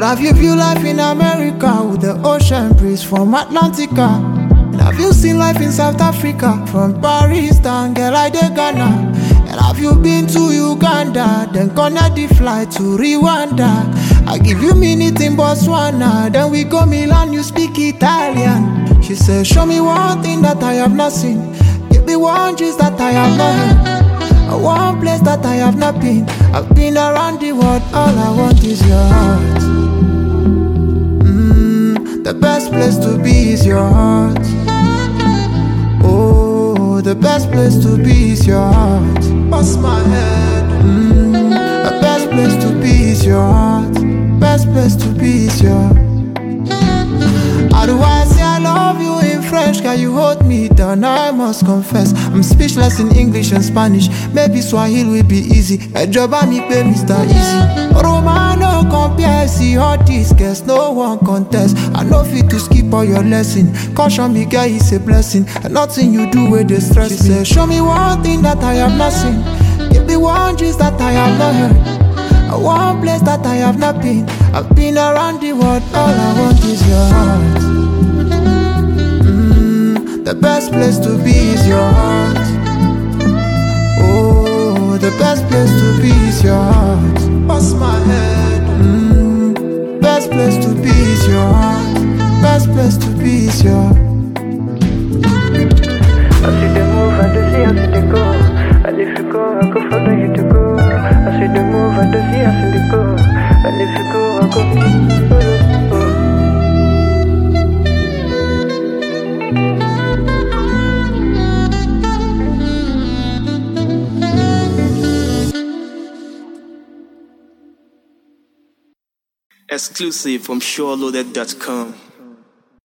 And have you viewed life in America with the ocean breeze from Atlantica? And have you seen life in South Africa from Paris down girl like the Ghana? And have you been to Uganda, then connect the flight to Rwanda? I give you minute in Botswana, then we go Milan, you speak Italian. She said, show me one thing that I have not seen. Give me one gist that I have not heard. One place that I have not been. I've been around the world, all I want is your heart. The best place to be is your heart. Oh, the best place to be is your heart. Bust my head. The best place to be is your heart. Best place to be is your heart. How do I say I love you in French? Can you hold me down? I must confess I'm speechless in English and Spanish. Maybe Swahili will be easy. A job I me pay Mr. Easy. Romano compare, see all these girls, no one contest. I know fit to skip all your lesson. Caution me, girl, it's a blessing. And nothing you do with the stress. She said, show me one thing that I have not seen. Give me one gist that I have not heard. One place that I have not been. I've been around the world, all I want is your heart. The best place to be is your heart. Oh, the best place to be is your heart. Bust my head. Best place to be is your heart. Best place to be is your heart. I see the move, I see, I see the go. And if you go, I go follow you to go. I see the move, I see, I see the go. And if you go, I go Exclusive from SureLoaded.com.